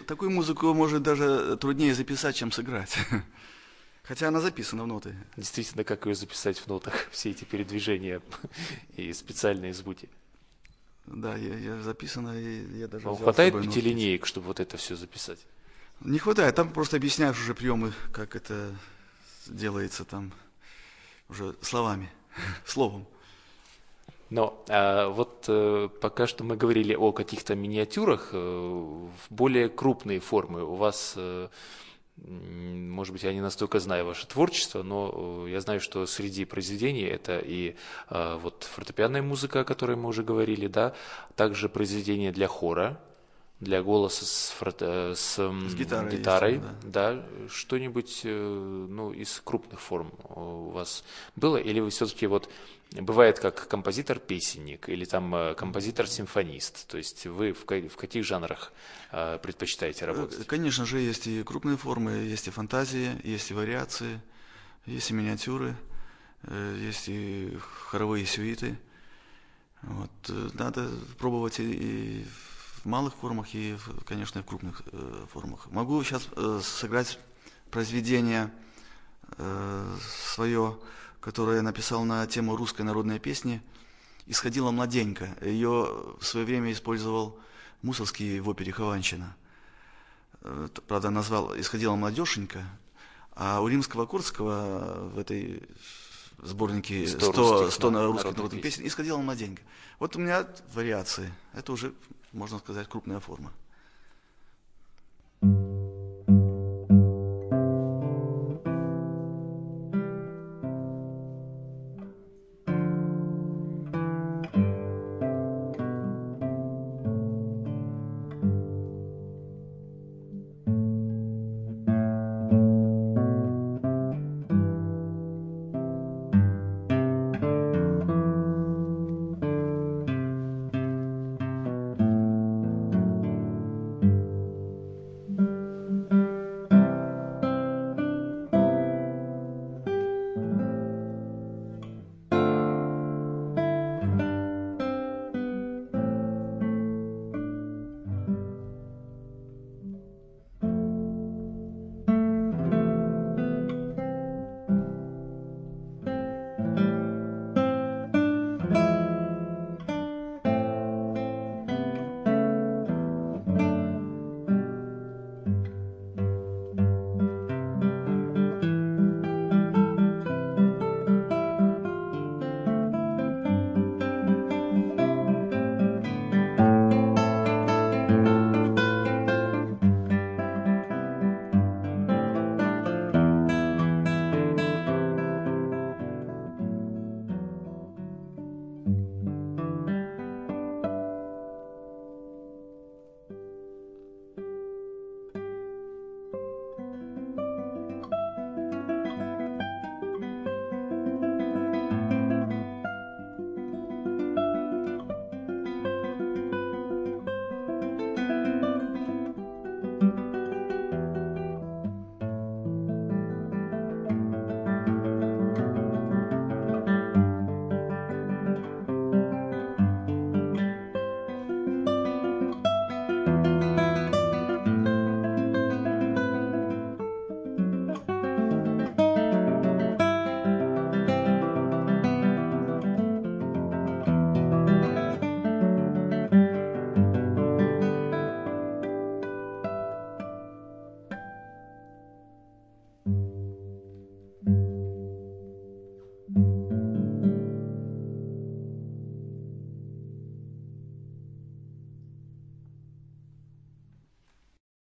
такую музыку, может, даже труднее записать, чем сыграть. Хотя она записана в ноты. Действительно, как ее записать в нотах, все эти передвижения и специальные звуки. Да, я записана, и я даже Вам взял с хватает собой 5 нотки. линеек, чтобы вот это все записать? Не хватает, там просто объясняешь уже приемы, как это делается там уже словами, словом. Но вот пока что мы говорили о каких-то миниатюрах, в более крупные формы. У вас, может быть, я не настолько знаю ваше творчество, но я знаю, что среди произведений это и вот фортепианная музыка, о которой мы уже говорили, да, также произведения для хора, для голоса С гитарой есть у гитарой, меня, да, что-нибудь, ну, из крупных форм у вас было? Или вы все-таки вот, бывает как композитор-песенник, или там композитор-симфонист, то есть вы в каких жанрах предпочитаете да. работать? Конечно же, есть и крупные формы, есть и фантазии, есть и вариации, есть и миниатюры, есть и хоровые сюиты. Вот, надо пробовать и в малых формах, и, конечно, и в крупных формах. Могу сейчас сыграть произведение свое, которое я написал на тему русской народной песни «Исходила младенька». Ее в свое время использовал Мусоргский в опере «Хованщина». Правда, назвал «Исходила младешенька», а у Римского-Корского в этой сборнике 100 100, русских 100 русских народных народных песен. песен «Исходила младенька». Вот у меня вариации. Это уже, можно сказать, крупная форма.